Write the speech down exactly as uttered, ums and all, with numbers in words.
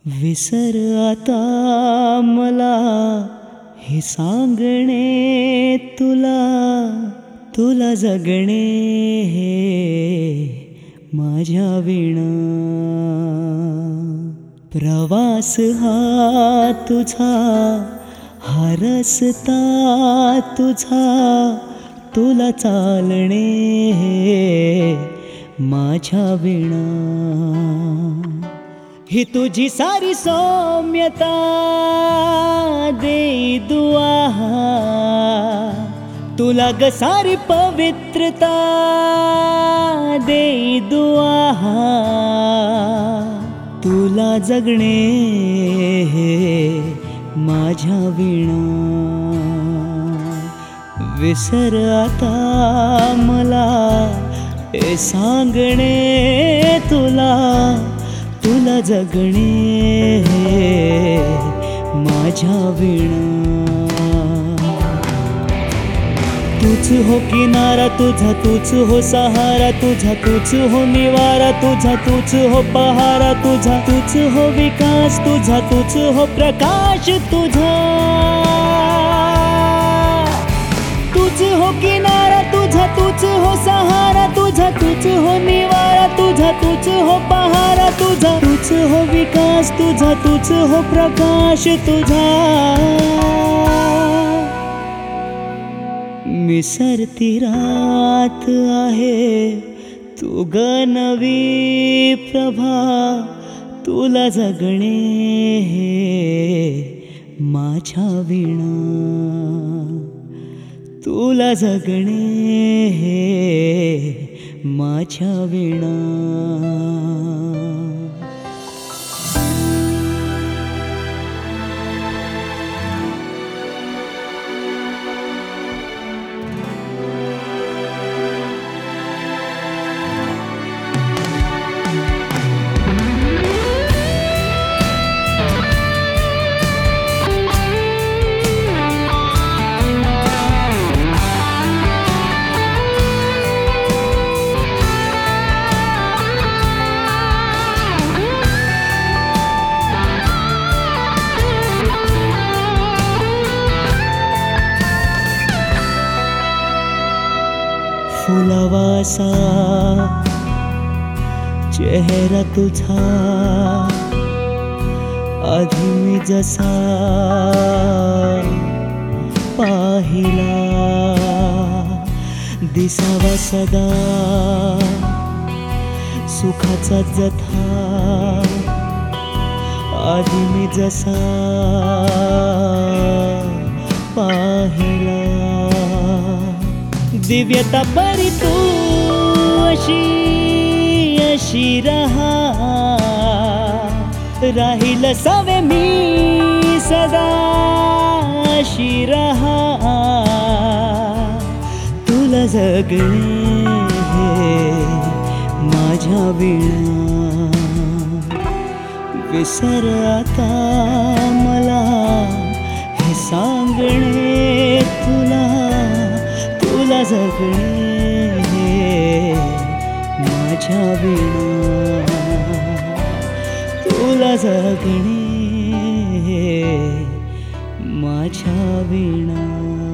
विसर आता मला हे सांगणे तुला, तुला जगणे हे माझ्या विणा। प्रवास हा तुझा, हा रस्ता तुझा, तुला चालणे हे माझ्या विणा। ही तुझी सारी सौम्यता दे दुआ, तुला ग सारी पवित्रता दे दुआ। तुला जगणे हे माझ्या विणा। विसर आता मला हे सांगणे तुला, तुला जगणे हे माझ्या विणा। तूच हो किनारा तुझा, तूच हो सहारा तुझा, तूच हो निवारा तुझा, तूच हो पहारा तुझा, तूच हो विकास तुझा, तूच हो प्रकाश तुझा। तूच हो किनारा तुझा, तूच हो सहारा तुझा, तूच हो निवारा तुझा, तूच हो पहारा तुझा, तूच हो विकास तुझा, तूच हो प्रकाश तुझा। मिसरती रात आहे तू ग नवी प्रभा, तुला जगणे हे माझ्या विणा। तुला जगणे हे माझ्या विणा। फुलावासा चेहरा तुझा, आधी मी जसा पाहिला, दिसावा सदा सुखाचा जथा, आधी मी जसा पाहिला। दिव्यता परी तू अशी अशी रहा, राहील सवे मी सदा अशी रहा। तुला जगणे हे माझ्या विणा। विसर आता मला हे सांगणे तुला, तुला जगणे हे माझ्या विणा। तुला जगणे हे माझ्या विणा।